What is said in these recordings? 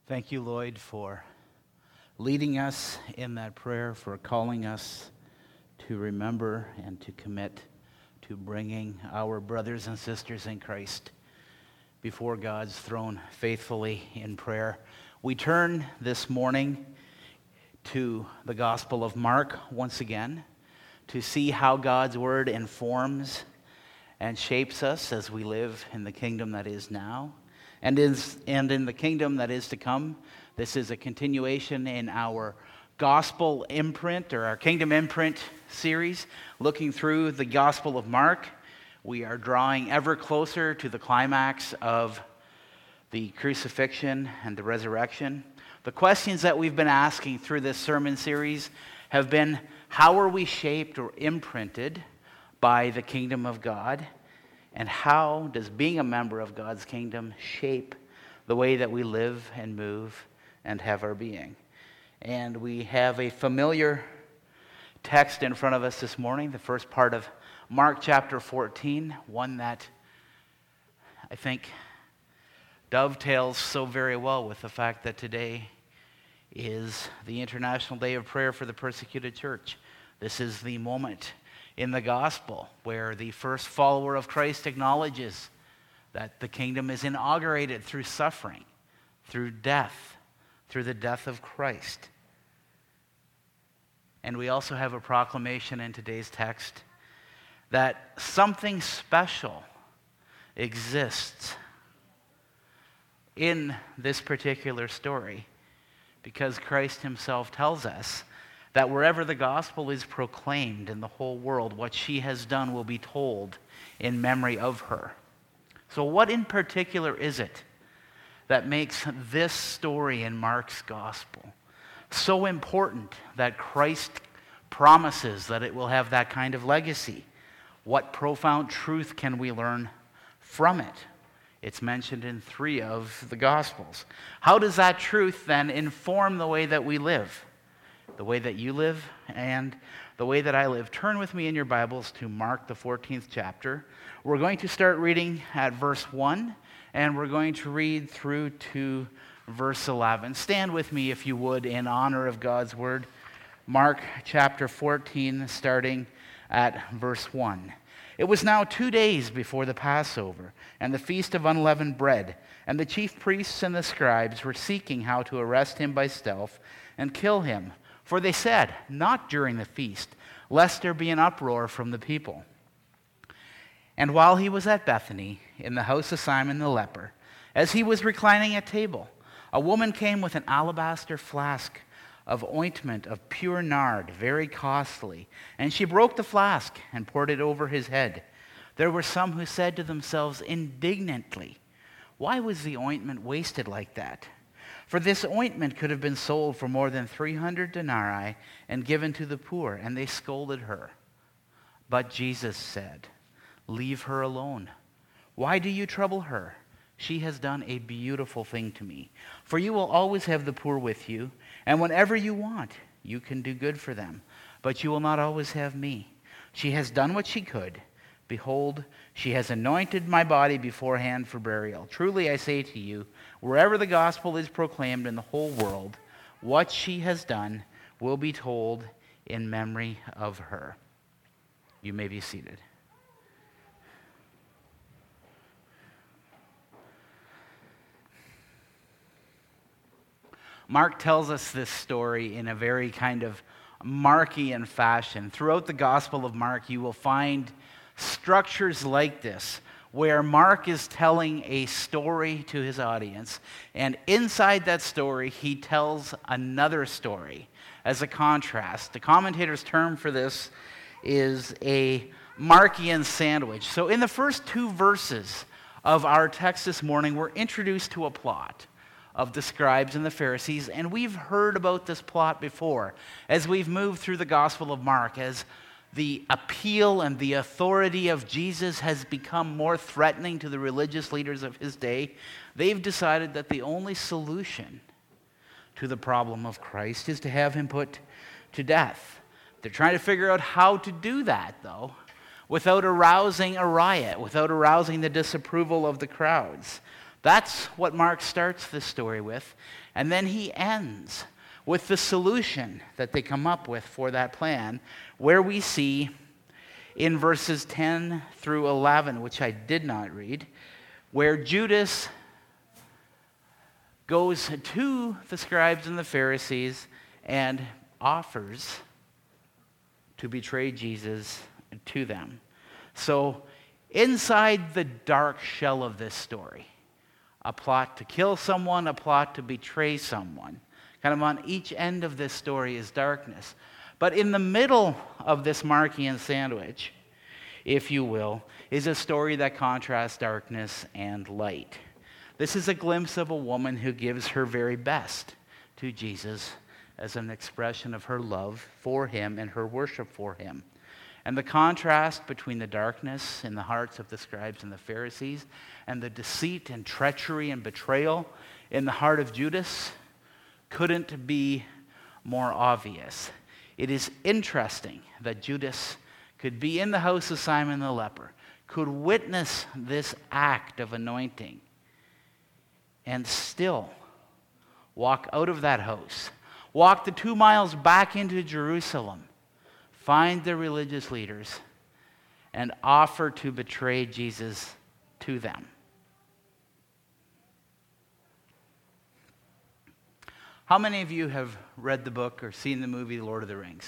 Thank you, Lloyd, for leading us in that prayer, for calling us to remember and to commit to bringing our brothers and sisters in Christ before God's throne faithfully in prayer. We turn this morning to the Gospel of Mark once again to see how God's Word informs and shapes us as we live in the kingdom that is now and in the kingdom that is to come. This is a continuation in our Gospel imprint or our Kingdom imprint series, looking through the Gospel of Mark. We are drawing ever closer to the climax of the crucifixion and the resurrection. The questions that we've been asking through this sermon series have been, how are we shaped or imprinted by the kingdom of God? And how does being a member of God's kingdom shape the way that we live and move and have our being? And we have a familiar text in front of us this morning, the first part of Mark chapter 14, one that I think dovetails so very well with the fact that today is the International Day of Prayer for the Persecuted Church. This is the moment in the gospel where the first follower of Christ acknowledges that the kingdom is inaugurated through suffering, through death, through the death of Christ. And we also have a proclamation in today's text that something special exists in this particular story, because Christ himself tells us that wherever the gospel is proclaimed in the whole world, what she has done will be told in memory of her. So what in particular is it that makes this story in Mark's gospel so important that Christ promises that it will have that kind of legacy? What profound truth can we learn from it? It's mentioned in 3 of the Gospels. How does that truth then inform the way that we live? The way that you live and the way that I live. Turn with me in your Bibles to Mark, the 14th chapter. We're going to start reading at verse 1, and we're going to read through to verse 11. Stand with me, if you would, in honor of God's word. Mark chapter 14, starting at verse 1. It was now 2 days before the Passover and the feast of unleavened bread, and the chief priests and the scribes were seeking how to arrest him by stealth and kill him. For they said, not during the feast, lest there be an uproar from the people. And while he was at Bethany, in the house of Simon the leper, as he was reclining at table, a woman came with an alabaster flask of ointment of pure nard, very costly, and she broke the flask and poured it over his head. There were some who said to themselves indignantly, why was the ointment wasted like that? For this ointment could have been sold for more than 300 denarii and given to the poor. And they scolded her. But Jesus said, leave her alone. Why do you trouble her? She has done a beautiful thing to me. For you will always have the poor with you, and whenever you want, you can do good for them. But you will not always have me. She has done what she could. Behold, she has anointed my body beforehand for burial. Truly I say to you, wherever the gospel is proclaimed in the whole world, what she has done will be told in memory of her. You may be seated. Mark tells us this story in a very kind of Markian fashion. Throughout the Gospel of Mark, you will find structures like this, where Mark is telling a story to his audience, and inside that story, he tells another story as a contrast. The commentator's term for this is a Markian sandwich. So in the first 2 verses of our text this morning, we're introduced to a plot of the scribes and the Pharisees, and we've heard about this plot before as we've moved through the Gospel of Mark, as the appeal and the authority of Jesus has become more threatening to the religious leaders of his day. They've decided that the only solution to the problem of Christ is to have him put to death. They're trying to figure out how to do that, though, without arousing a riot, without arousing the disapproval of the crowds. That's what Mark starts this story with. And then he ends with the solution that they come up with for that plan, where we see in verses 10 through 11, which I did not read, where Judas goes to the scribes and the Pharisees and offers to betray Jesus to them. So inside the dark shell of this story, a plot to kill someone, a plot to betray someone. Kind of on each end of this story is darkness. But in the middle of this Markian sandwich, if you will, is a story that contrasts darkness and light. This is a glimpse of a woman who gives her very best to Jesus as an expression of her love for him and her worship for him. And the contrast between the darkness in the hearts of the scribes and the Pharisees and the deceit and treachery and betrayal in the heart of Judas couldn't be more obvious. It is interesting that Judas could be in the house of Simon the leper, could witness this act of anointing, and still walk out of that house, walk the 2 miles back into Jerusalem, find the religious leaders, and offer to betray Jesus to them. How many of you have read the book or seen the movie Lord of the Rings?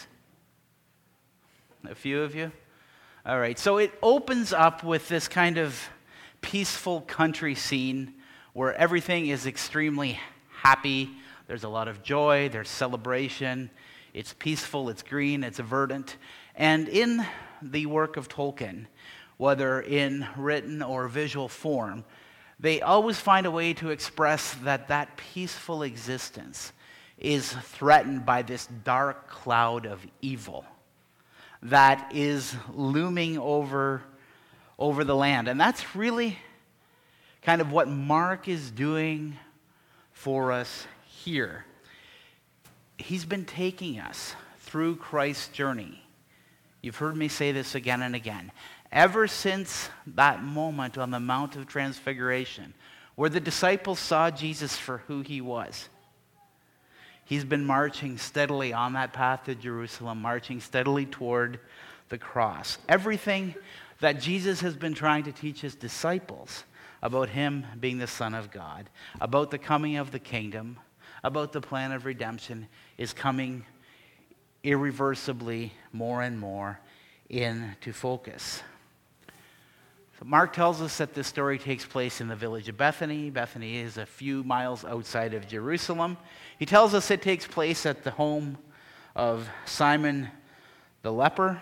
A few of you? All right, so it opens up with this kind of peaceful country scene where everything is extremely happy. There's a lot of joy, there's celebration. It's peaceful, it's green, it's verdant. And in the work of Tolkien, whether in written or visual form, they always find a way to express that peaceful existence is threatened by this dark cloud of evil that is looming over the land. And that's really kind of what Mark is doing for us here. He's been taking us through Christ's journey. You've heard me say this again and again. Ever since that moment on the Mount of Transfiguration, where the disciples saw Jesus for who he was, he's been marching steadily on that path to Jerusalem, marching steadily toward the cross. Everything that Jesus has been trying to teach his disciples about him being the Son of God, about the coming of the kingdom, about the plan of redemption, is coming irreversibly more and more into focus. So Mark tells us that this story takes place in the village of Bethany. Bethany is a few miles outside of Jerusalem. He tells us it takes place at the home of Simon the leper.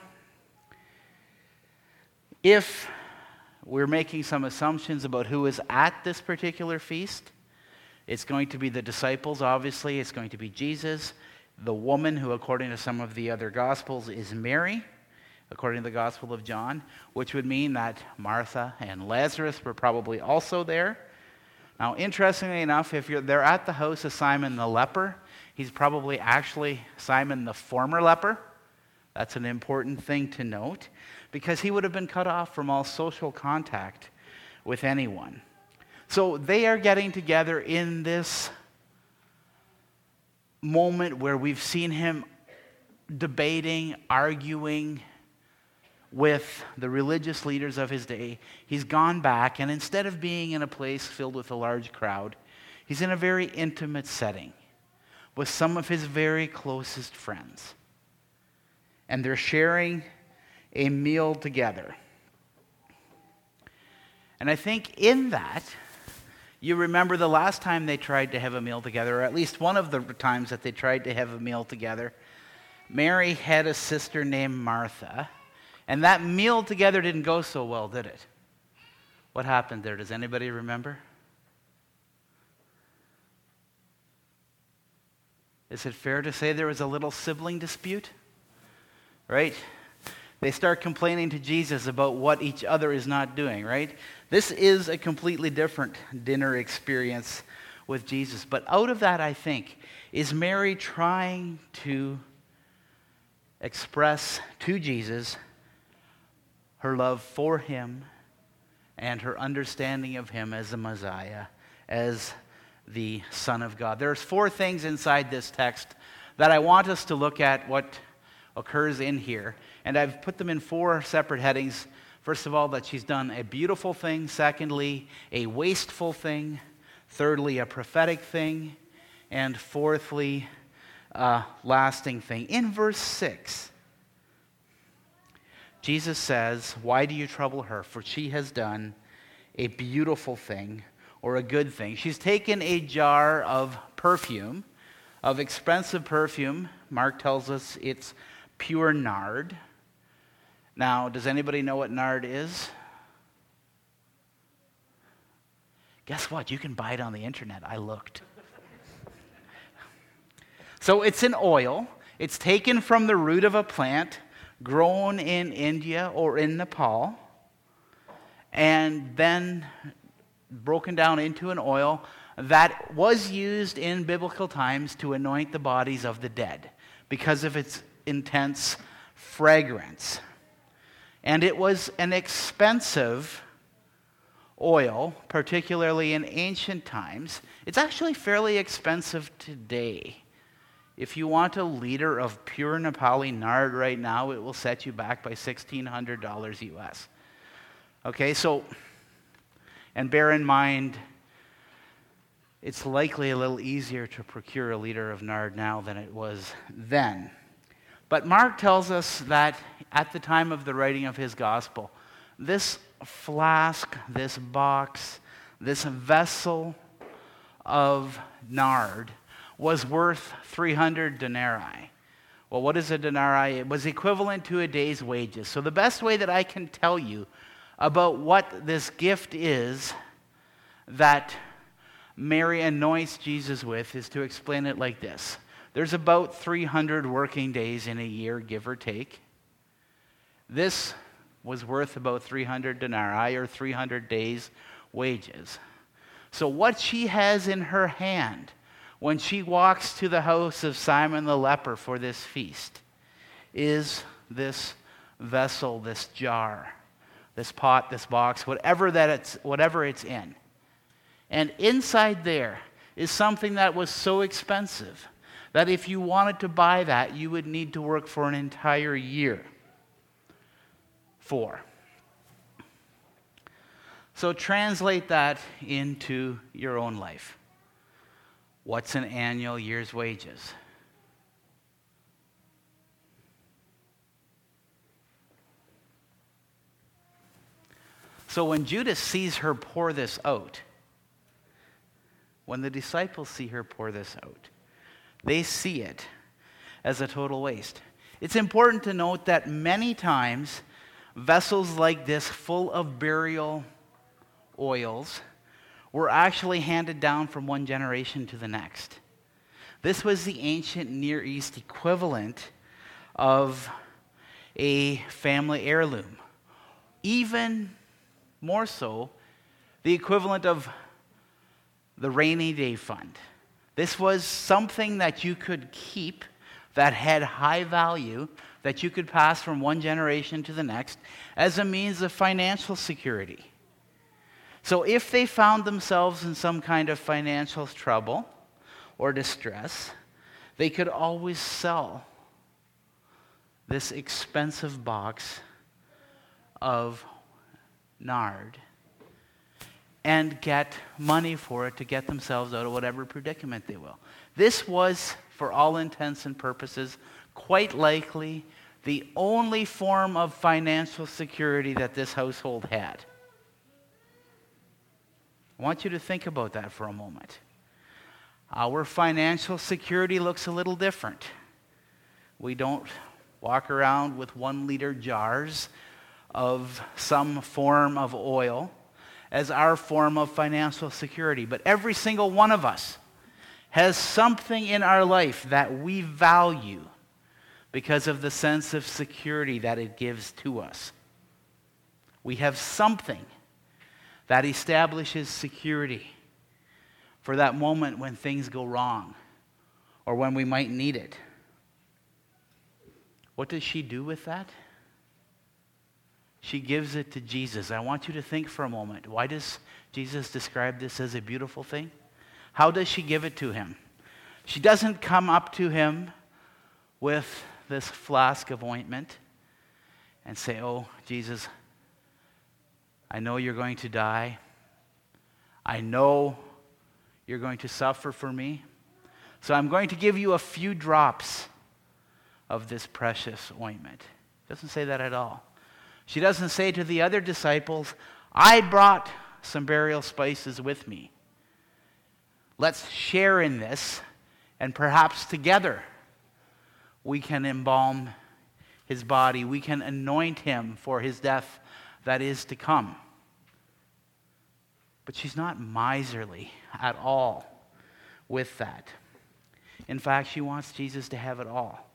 If we're making some assumptions about who is at this particular feast, it's going to be the disciples, obviously. It's going to be Jesus. The woman, who according to some of the other Gospels is Mary, according to the Gospel of John, which would mean that Martha and Lazarus were probably also there. Now, interestingly enough, if they're at the house of Simon the leper, he's probably actually Simon the former leper. That's an important thing to note, because he would have been cut off from all social contact with anyone. So they are getting together in this moment where we've seen him debating, arguing with the religious leaders of his day. He's gone back, and instead of being in a place filled with a large crowd, he's in a very intimate setting with some of his very closest friends. And they're sharing a meal together. And I think in that, you remember the last time they tried to have a meal together, or at least one of the times that they tried to have a meal together, Mary had a sister named Martha, and that meal together didn't go so well, did it? What happened there? Does anybody remember? Is it fair to say there was a little sibling dispute? Right? They start complaining to Jesus about what each other is not doing, right? This is a completely different dinner experience with Jesus. But out of that, I think, is Mary trying to express to Jesus her love for him and her understanding of him as the Messiah as the Son of God. There's 4 things inside this text that I want us to look at what occurs in here. And I've put them in 4 separate headings. First of all, that she's done a beautiful thing. Secondly, a wasteful thing. Thirdly, a prophetic thing. And fourthly, a lasting thing. In verse 6, Jesus says, "Why do you trouble her? For she has done a beautiful thing," or a good thing. She's taken a jar of perfume, of expensive perfume. Mark tells us it's pure nard. Now, does anybody know what nard is? Guess what? You can buy it on the internet. I looked. So it's an oil. It's taken from the root of a plant grown in India or in Nepal, and then broken down into an oil that was used in biblical times to anoint the bodies of the dead because of its intense fragrance. And it was an expensive oil, particularly in ancient times. It's actually fairly expensive today. If you want a liter of pure Nepali nard right now, it will set you back by $1,600 US. Okay, so, and bear in mind, it's likely a little easier to procure a liter of nard now than it was then. But Mark tells us that at the time of the writing of his gospel, this flask, this box, this vessel of nard was worth 300 denarii. Well, what is a denarii? It was equivalent to a day's wages. So the best way that I can tell you about what this gift is that Mary anoints Jesus with is to explain it like this. There's about 300 working days in a year, give or take. This was worth about 300 denarii, or 300 days' wages. So what she has in her hand when she walks to the house of Simon the leper for this feast is this vessel, this jar, this pot, this box, whatever it's in. And inside there is something that was so expensive that if you wanted to buy that, you would need to work for an entire year for. So translate that into your own life. What's an annual year's wages? So when Judas sees her pour this out, when the disciples see her pour this out, they see it as a total waste. It's important to note that many times, vessels like this full of burial oils were actually handed down from one generation to the next. This was the ancient Near East equivalent of a family heirloom. Even more so, the equivalent of the rainy day fund. This was something that you could keep that had high value, that you could pass from one generation to the next as a means of financial security. So if they found themselves in some kind of financial trouble or distress, they could always sell this expensive box of nard and get money for it to get themselves out of whatever predicament they will. This was, for all intents and purposes, quite likely the only form of financial security that this household had. I want you to think about that for a moment. Our financial security looks a little different. We don't walk around with 1-liter jars of some form of oil as our form of financial security. But every single one of us has something in our life that we value because of the sense of security that it gives to us. We have something that establishes security for that moment when things go wrong or when we might need it. What does she do with that? she gives it to Jesus. I want you to think for a moment. Why does Jesus describe this as a beautiful thing? How does she give it to him? She doesn't come up to him with this flask of ointment and say, "Oh, Jesus, I know you're going to die. I know you're going to suffer for me. So I'm going to give you a few drops of this precious ointment." Doesn't say that at all. She doesn't say to the other disciples, "I brought some burial spices with me. Let's share in this, and perhaps together we can embalm his body. We can anoint him for his death that is to come." But she's not miserly at all with that. In fact, she wants Jesus to have it all.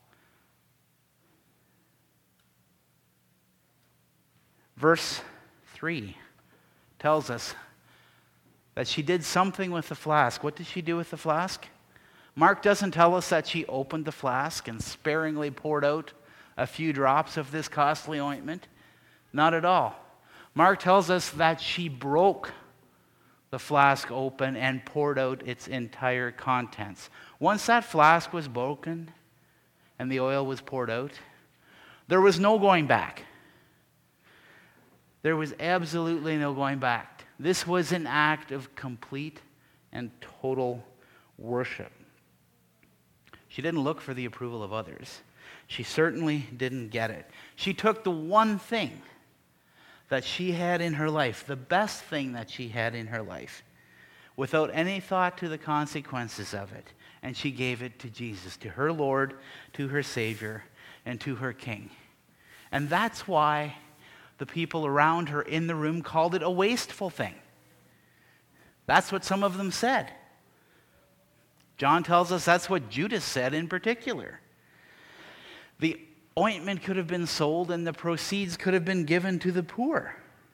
Verse 3 tells us that she did something with the flask. What did she do with the flask? Mark doesn't tell us that she opened the flask and sparingly poured out a few drops of this costly ointment. Not at all. Mark tells us that she broke the flask open and poured out its entire contents. Once that flask was broken and the oil was poured out, there was no going back. There was absolutely no going back. This was an act of complete and total worship. She didn't look for the approval of others. She certainly didn't get it. She took the one thing that she had in her life, the best thing that she had in her life, without any thought to the consequences of it, and she gave it to Jesus, to her Lord, to her Savior, and to her King. And that's why the people around her in the room called it a wasteful thing. That's what some of them said. John tells us that's what Judas said in particular. The ointment could have been sold and the proceeds could have been given to the poor.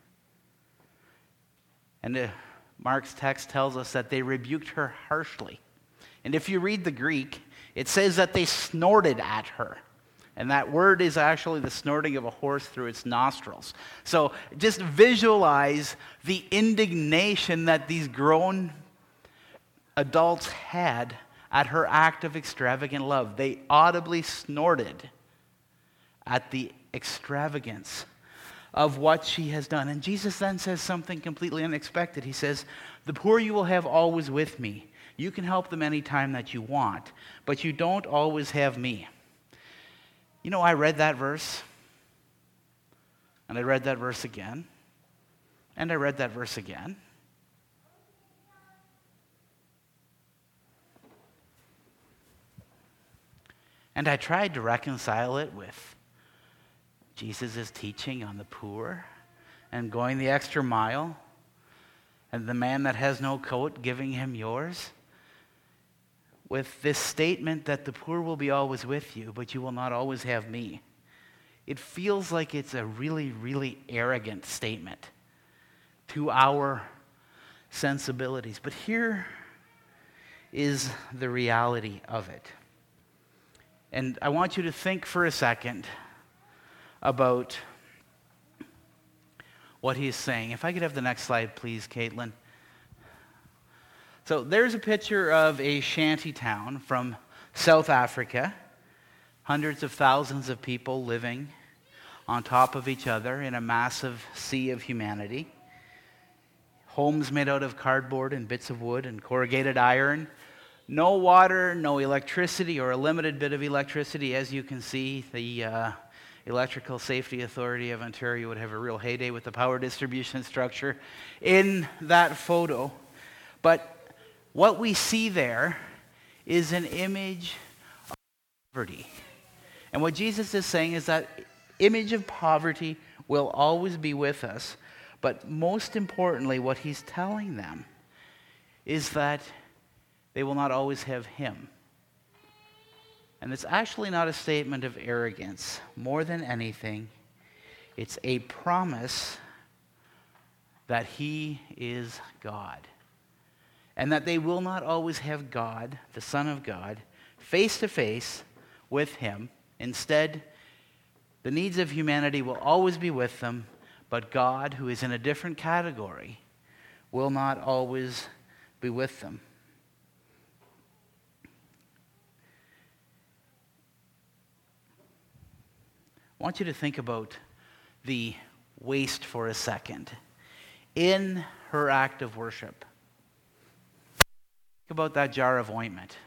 And Mark's text tells us that they rebuked her harshly. And if you read the Greek, it says that they snorted at her. And that word is actually the snorting of a horse through its nostrils. So just visualize the indignation that these grown adults had at her act of extravagant love. They audibly snorted at the extravagance of what she has done. And Jesus then says something completely unexpected. He says, "The poor you will have always with me. You can help them anytime that you want, but you don't always have me." You know, I read that verse, and I read that verse again, and I read that verse again. And I tried to reconcile it with Jesus' teaching on the poor and going the extra mile, and the man that has no coat giving him yours, with this statement that the poor will be always with you, but you will not always have me. It feels like it's a really, really arrogant statement to our sensibilities. But here is the reality of it. And I want you to think for a second about what he's saying. If I could have the next slide, please, Caitlin. So there's a picture of a shanty town from South Africa. Hundreds of thousands of people living on top of each other in a massive sea of humanity. Homes made out of cardboard and bits of wood and corrugated iron. No water, no electricity, or a limited bit of electricity. As you can see, the Electrical Safety Authority of Ontario would have a real heyday with the power distribution structure in that photo. But what we see there is an image of poverty. And what Jesus is saying is that image of poverty will always be with us. But most importantly, what he's telling them is that they will not always have him. And it's actually not a statement of arrogance. More than anything, it's a promise that he is God. And that they will not always have God, the Son of God, face to face with him. Instead, the needs of humanity will always be with them, But God, who is in a different category, will not always be with them. I want you to think about the waste for a second. In her act of worship, think about that jar of ointment.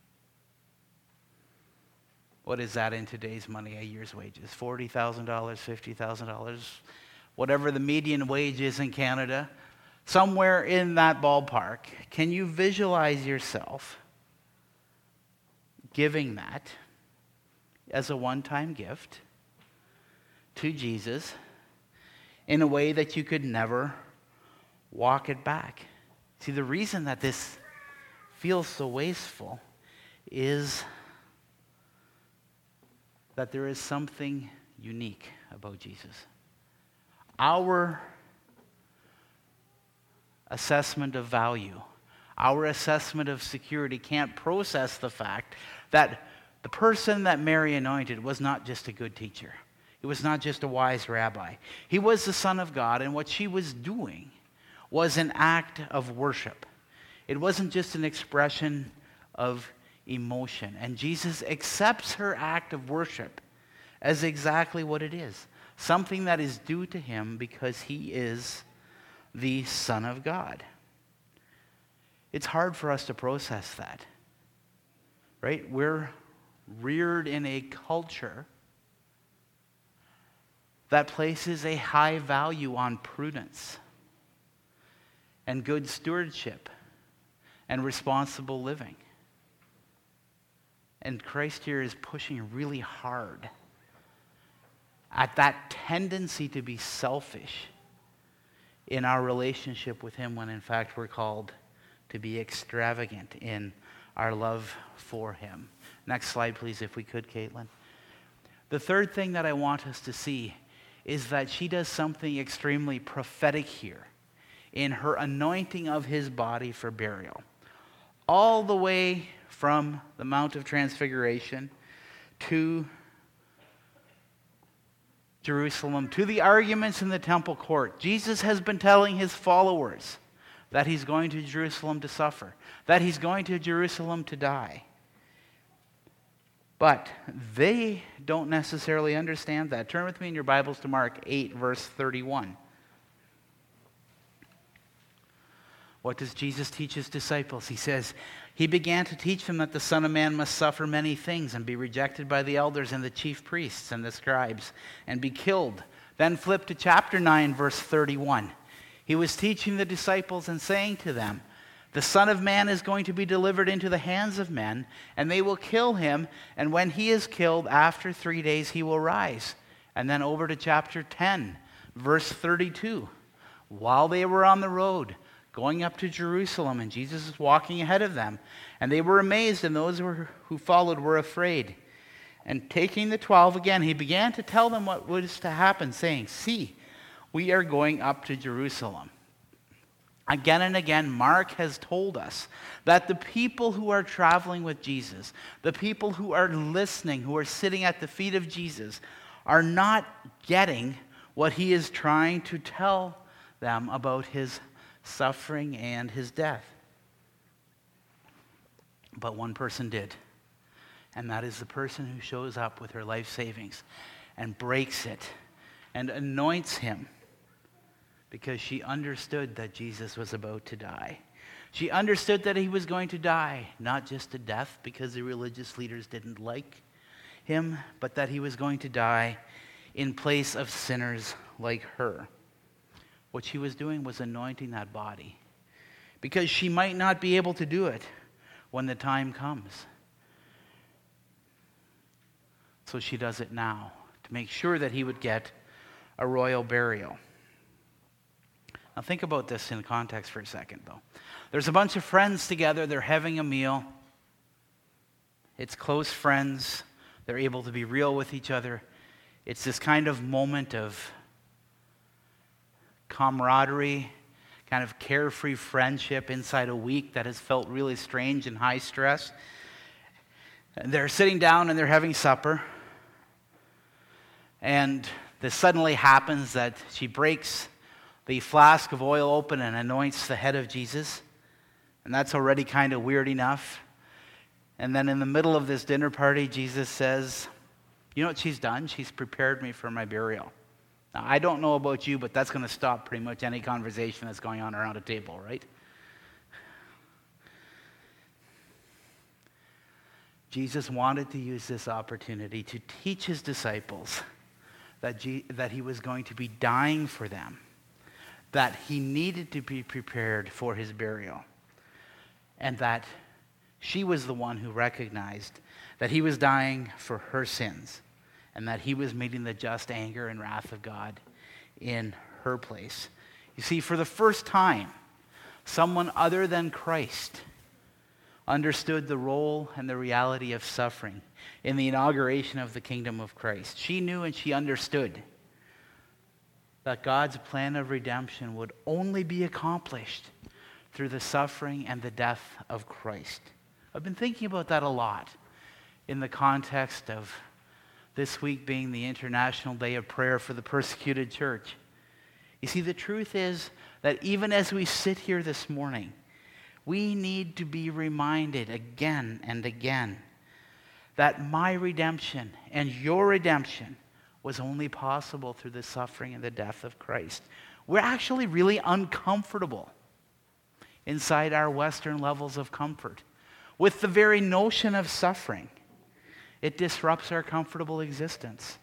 What is that in today's money, a year's wages? $40,000, $50,000, whatever the median wage is in Canada, somewhere in that ballpark. Can you visualize yourself giving that as a one-time gift to Jesus in a way that you could never walk it back? See, the reason that this feels so wasteful is that there is something unique about Jesus. Our assessment of value, our assessment of security can't process the fact that the person that Mary anointed was not just a good teacher. He was not just a wise rabbi. He was the Son of God, and what she was doing was an act of worship. It wasn't just an expression of emotion. And Jesus accepts her act of worship as exactly what it is. Something that is due to him because he is the Son of God. It's hard for us to process that. Right? We're reared in a culture that places a high value on prudence and good stewardship and responsible living. And Christ here is pushing really hard at that tendency to be selfish in our relationship with him, when in fact we're called to be extravagant in our love for him. Next slide, please, if we could, Caitlin. The third thing that I want us to see is that she does something extremely prophetic here in her anointing of his body for burial. All the way from the Mount of Transfiguration to Jerusalem, to the arguments in the temple court, Jesus has been telling his followers that he's going to Jerusalem to suffer, that he's going to Jerusalem to die. But they don't necessarily understand that. Turn with me in your Bibles to Mark 8, verse 31. What does Jesus teach his disciples? He says, he began to teach them that the Son of Man must suffer many things and be rejected by the elders and the chief priests and the scribes and be killed. Then flip to chapter 9, verse 31. He was teaching the disciples and saying to them, the Son of Man is going to be delivered into the hands of men, and they will kill him, and when he is killed, after 3 days he will rise. And then over to chapter 10, verse 32. While they were on the road, going up to Jerusalem, and Jesus is walking ahead of them, and they were amazed, and those who followed were afraid. And taking the 12 again, he began to tell them what was to happen, saying, see, we are going up to Jerusalem. Again and again, Mark has told us that the people who are traveling with Jesus, the people who are listening, who are sitting at the feet of Jesus, are not getting what he is trying to tell them about his suffering and his death. But one person did, and that is the person who shows up with her life savings and breaks it and anoints him, because she understood that Jesus was about to die. She understood that he was going to die, not just to death because the religious leaders didn't like him, but that he was going to die in place of sinners like her. What she was doing was anointing that body, because she might not be able to do it when the time comes. So she does it now to make sure that he would get a royal burial. Now think about this in context for a second, though. There's a bunch of friends together. They're having a meal. It's close friends. They're able to be real with each other. It's this kind of moment of camaraderie, kind of carefree friendship inside a week that has felt really strange and high stress. And they're sitting down and they're having supper. And this suddenly happens that she breaks the flask of oil open and anoints the head of Jesus. And that's already kind of weird enough. And then in the middle of this dinner party, Jesus says, you know what she's done? She's prepared me for my burial. Now, I don't know about you, but that's going to stop pretty much any conversation that's going on around a table, right? Jesus wanted to use this opportunity to teach his disciples that he was going to be dying for them, that he needed to be prepared for his burial, and that she was the one who recognized that he was dying for her sins, and that he was meeting the just anger and wrath of God in her place. You see, for the first time, someone other than Christ understood the role and the reality of suffering in the inauguration of the kingdom of Christ. She knew and she understood that God's plan of redemption would only be accomplished through the suffering and the death of Christ. I've been thinking about that a lot in the context of this week being the International Day of Prayer for the Persecuted Church. You see, the truth is that even as we sit here this morning, we need to be reminded again and again that my redemption and your redemption was only possible through the suffering and the death of Christ. We're actually really uncomfortable inside our Western levels of comfort with the very notion of suffering. It disrupts our comfortable existence.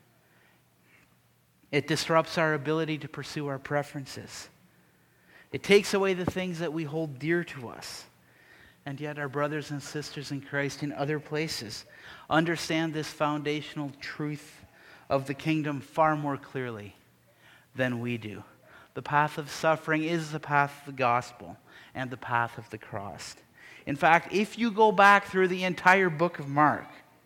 It disrupts our ability to pursue our preferences. It takes away the things that we hold dear to us. And yet our brothers and sisters in Christ in other places understand this foundational truth of the kingdom far more clearly than we do. The path of suffering is the path of the gospel and the path of the cross. In fact, if you go back through the entire book of Mark,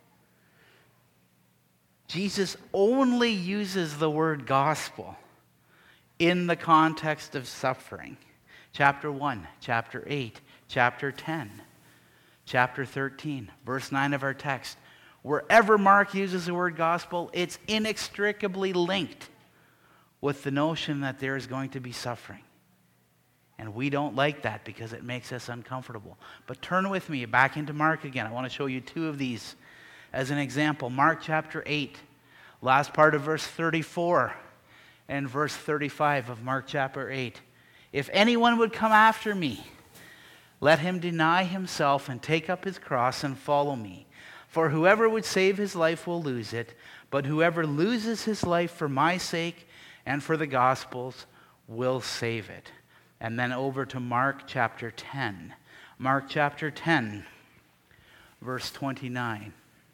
Jesus only uses the word gospel in the context of suffering. Chapter 1, chapter 8, chapter 10, chapter 13, verse 9 of our text. Wherever Mark uses the word gospel, it's inextricably linked with the notion that there is going to be suffering. And we don't like that because it makes us uncomfortable. But turn with me back into Mark again. I want to show you two of these as an example. Mark chapter 8, last part of verse 34 and verse 35 of Mark chapter 8. If anyone would come after me, let him deny himself and take up his cross and follow me. For whoever would save his life will lose it, but whoever loses his life for my sake and for the gospel's will save it. And then over to Mark chapter 10. Mark chapter 10, verse 29.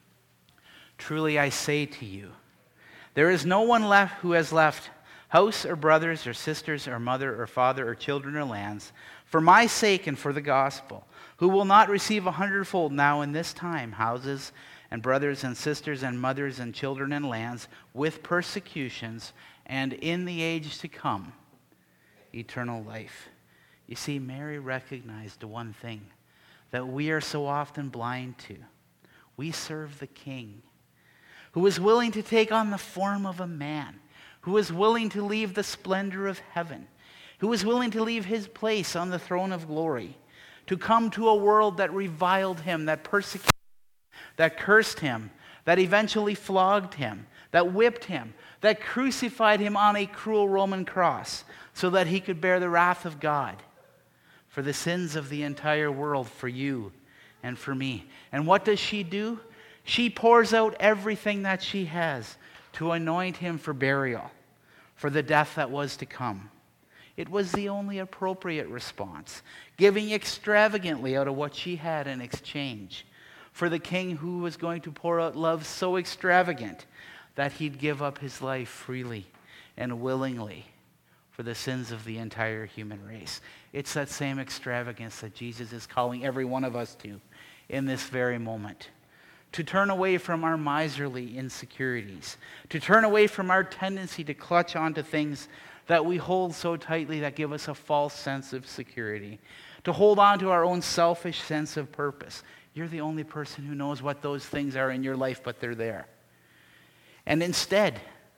Truly I say to you, there is no one left who has left house or brothers or sisters or mother or father or children or lands for my sake and for the gospel, who will not receive 100-fold now in this time houses and brothers and sisters and mothers and children and lands with persecutions, and in the age to come eternal life. You see, Mary recognized one thing that we are so often blind to. We serve the King who was willing to take on the form of a man, who was willing to leave the splendor of heaven, who was willing to leave his place on the throne of glory, to come to a world that reviled him, that persecuted him, that cursed him, that eventually flogged him, that whipped him, that crucified him on a cruel Roman cross so that he could bear the wrath of God for the sins of the entire world, for you and for me. And what does she do? She pours out everything that she has to anoint him for burial, for the death that was to come. It was the only appropriate response, giving extravagantly out of what she had in exchange for the King who was going to pour out love so extravagant that he'd give up his life freely and willingly for the sins of the entire human race. It's that same extravagance that Jesus is calling every one of us to in this very moment. To turn away from our miserly insecurities, to turn away from our tendency to clutch onto things that we hold so tightly that give us a false sense of security, to hold on to our own selfish sense of purpose. You're the only person who knows what those things are in your life, but they're there. And instead,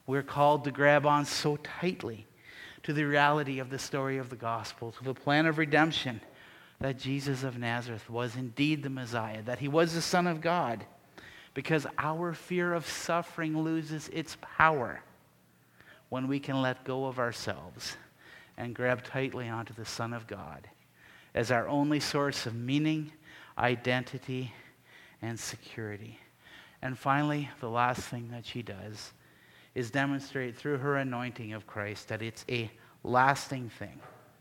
We're called to grab on so tightly to the reality of the story of the gospel, to the plan of redemption, that Jesus of Nazareth was indeed the Messiah, that he was the Son of God, because our fear of suffering loses its power when we can let go of ourselves and grab tightly onto the Son of God as our only source of meaning, identity, and security. And finally, the last thing that she does is demonstrate through her anointing of Christ that it's a lasting thing.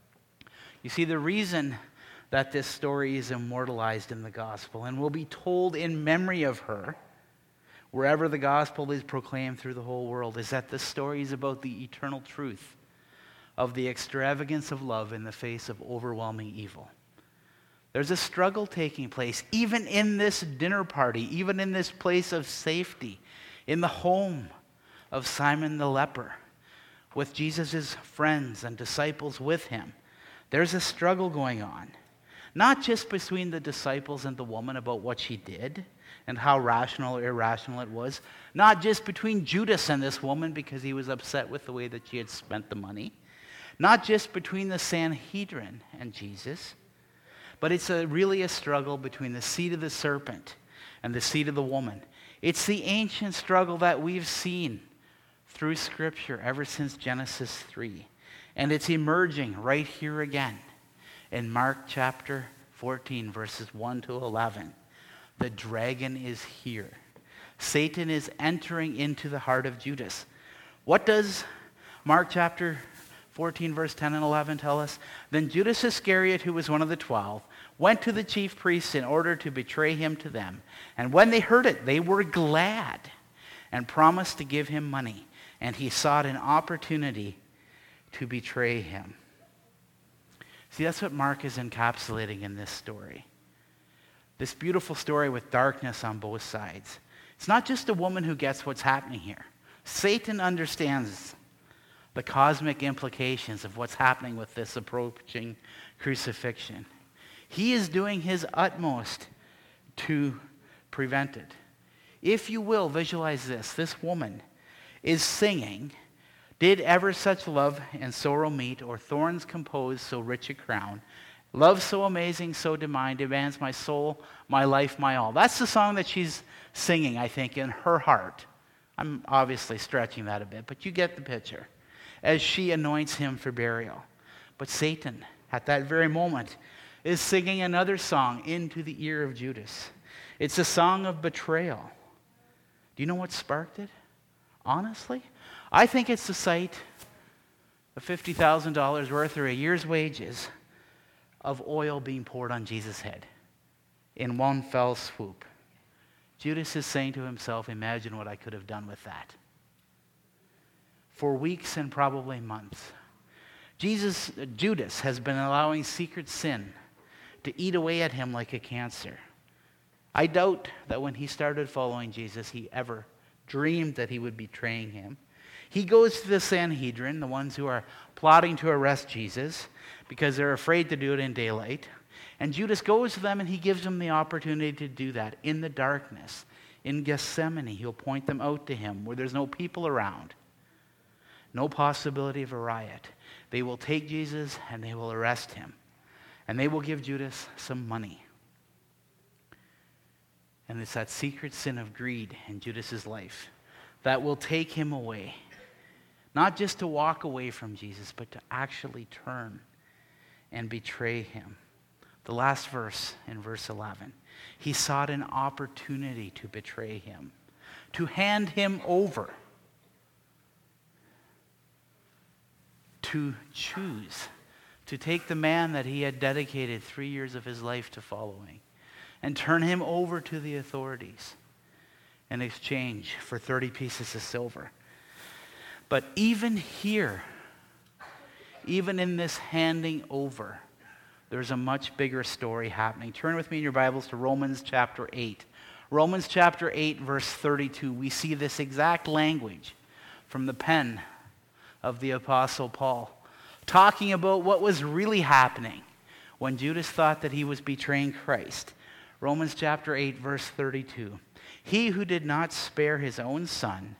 You see, the reason that this story is immortalized in the gospel and will be told in memory of her wherever the gospel is proclaimed through the whole world is that this story is about the eternal truth of the extravagance of love in the face of overwhelming evil. There's a struggle taking place, even in this dinner party, even in this place of safety, in the home of Simon the leper, with Jesus' friends and disciples with him. There's a struggle going on, not just between the disciples and the woman about what she did and how rational or irrational it was, not just between Judas and this woman because he was upset with the way that she had spent the money, not just between the Sanhedrin and Jesus, but it's really a struggle between the seed of the serpent and the seed of the woman. It's the ancient struggle that we've seen through Scripture ever since Genesis 3. And it's emerging right here again in Mark chapter 14, verses 1 to 11. The dragon is here. Satan is entering into the heart of Judas. What does Mark chapter 14, verse 10 and 11 tell us? Then Judas Iscariot, who was one of the 12, went to the chief priests in order to betray him to them. And when they heard it, they were glad and promised to give him money. And he sought an opportunity to betray him. See, that's what Mark is encapsulating in this story. This beautiful story with darkness on both sides. It's not just a woman who gets what's happening here. Satan understands the cosmic implications of what's happening with this approaching crucifixion. He is doing his utmost to prevent it. If you will, visualize this. This woman is singing, "Did ever such love and sorrow meet, or thorns compose so rich a crown? Love so amazing, so divine, demands my soul, my life, my all." That's the song that she's singing, I think, in her heart. I'm obviously stretching that a bit, but you get the picture. As she anoints him for burial. But Satan, at that very moment, is singing another song into the ear of Judas. It's a song of betrayal. Do you know what sparked it? Honestly, I think it's the sight of $50,000 worth or a year's wages of oil being poured on Jesus' head in one fell swoop. Judas is saying to himself, imagine what I could have done with that. For weeks and probably months, Judas has been allowing secret sin to eat away at him like a cancer. I doubt that when he started following Jesus, he ever dreamed that he would be betraying him. He goes to the Sanhedrin, the ones who are plotting to arrest Jesus because they're afraid to do it in daylight. And Judas goes to them and he gives them the opportunity to do that in the darkness. In Gethsemane, he'll point them out to him where there's no people around. No possibility of a riot. They will take Jesus and they will arrest him. And they will give Judas some money. And it's that secret sin of greed in Judas's life that will take him away. Not just to walk away from Jesus, but to actually turn and betray him. The last verse in verse 11. He sought an opportunity to betray him, to hand him over, to choose, to take the man that he had dedicated 3 years of his life to following and turn him over to the authorities in exchange for 30 pieces of silver. But even here, even in this handing over, there's a much bigger story happening. Turn with me in your Bibles to Romans chapter 8. Romans chapter 8, verse 32. We see this exact language from the pen of the Apostle Paul, talking about what was really happening when Judas thought that he was betraying Christ. Romans chapter 8, verse 32. He who did not spare his own son,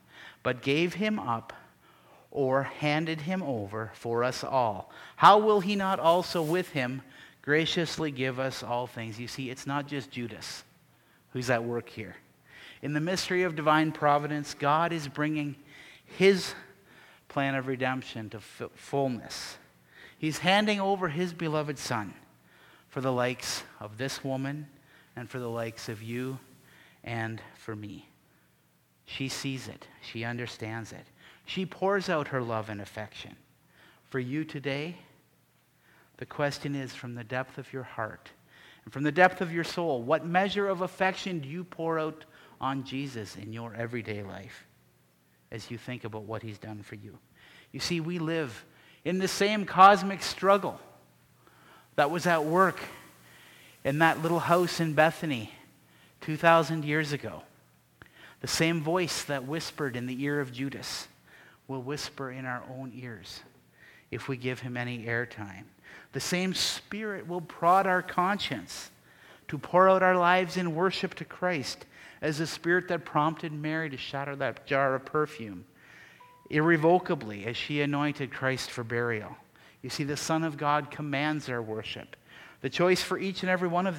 but gave him up or handed him over for us all, how will he not also with him graciously give us all things? You see, it's not just Judas who's at work here. In the mystery of divine providence, God is bringing his plan of redemption to fullness. He's handing over his beloved Son for the likes of this woman and for the likes of you and for me. She sees it. She understands it. She pours out her love and affection. For you today, the question is, from the depth of your heart and from the depth of your soul, what measure of affection do you pour out on Jesus in your everyday life as you think about what he's done for you? You see, we live in the same cosmic struggle that was at work in that little house in Bethany 2,000 years ago. The same voice that whispered in the ear of Judas will whisper in our own ears if we give him any airtime. The same Spirit will prod our conscience to pour out our lives in worship to Christ as the Spirit that prompted Mary to shatter that jar of perfume irrevocably as she anointed Christ for burial. You see, the Son of God commands our worship. The choice for each and every one of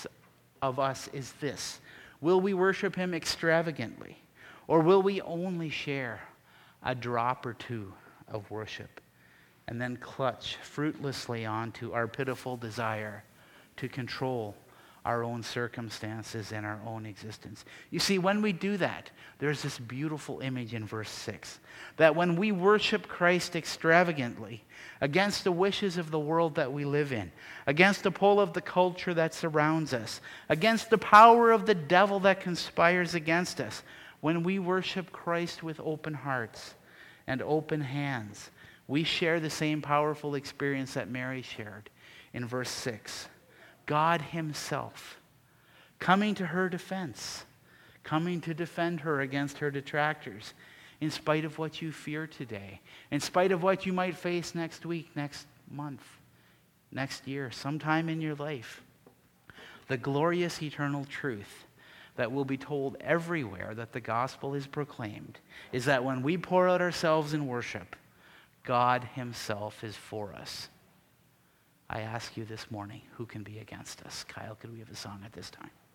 us is this. Will we worship him extravagantly, or will we only share a drop or two of worship and then clutch fruitlessly onto our pitiful desire to control our own circumstances and our own existence? You see, when we do that, there's this beautiful image in verse 6, that when we worship Christ extravagantly against the wishes of the world that we live in, against the pull of the culture that surrounds us, against the power of the devil that conspires against us, when we worship Christ with open hearts and open hands, we share the same powerful experience that Mary shared in verse 6. God himself coming to her defense, coming to defend her against her detractors, in spite of what you fear today, in spite of what you might face next week, next month, next year, sometime in your life. The glorious eternal truth that will be told everywhere that the gospel is proclaimed is that when we pour out ourselves in worship, God himself is for us. I ask you this morning, who can be against us? Kyle, could we have a song at this time?